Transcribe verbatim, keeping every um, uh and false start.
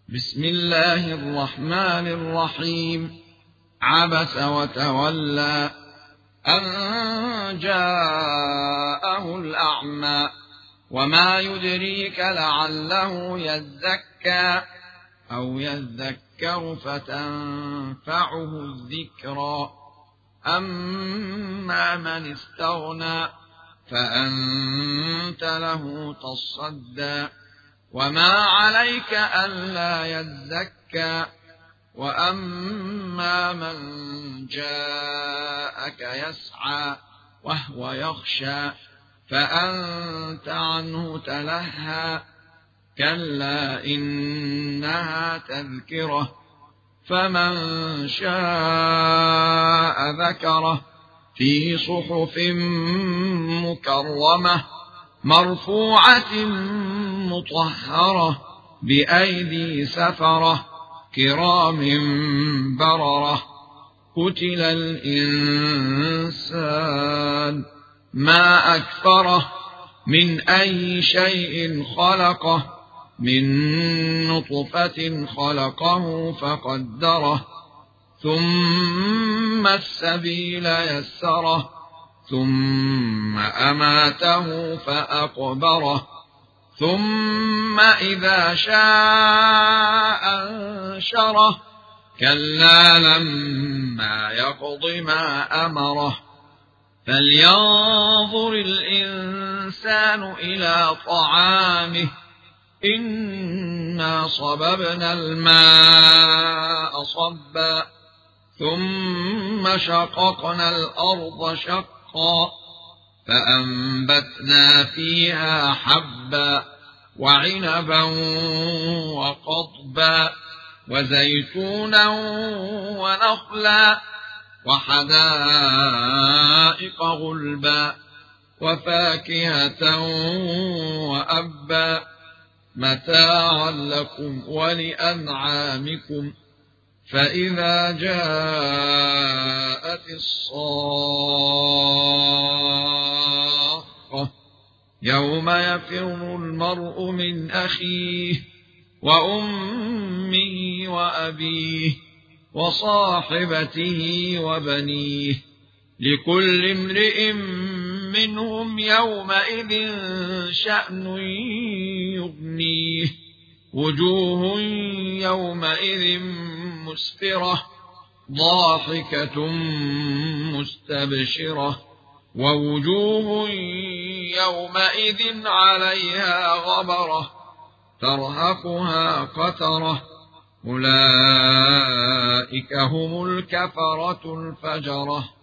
بسم الله الرحمن الرحيم. عبس وتولى أن جاءه الأعمى وما يدريك لعله يزكى أو يذكر فتنفعه الذكرى. أما من استغنى فأنت له تصدى وما عليك ألا يزكى. وأما من جاءك يسعى وهو يخشى فأنت عنه تلهى. كلا إنها تذكرة فمن شاء ذكره في صحف مكرمة مرفوعة مطهرة بأيدي سفرة كرام بررة. قتل الإنسان ما أكفره من أي شيء خلقه من نطفة خلقه فقدره ثم السبيل يسره ثم أماته فأقبره ثم إذا شاء أنشره. كلا لما يقض ما أمره. فلينظر الإنسان إلى طعامه إنا صببنا الماء صبا ثم شققنا الأرض شقا فأنبتنا فيها حبا وعنبا وقضبا وزيتونا ونخلا وحدائق غلبا وفاكهة وأبا متاعا لكم ولأنعامكم. فإذا جاءت الصاخة يوم يفر المرء من أخيه وأمه وأبيه وصاحبته وبنيه لكل امرئ منهم يومئذ شأن يغنيه. وجوه يومئذ مسفرة ضاحكة مستبشرة ووجوه يومئذ عليها غبرة ترهقها قترة. أولئك هم الكفرة الفجرة.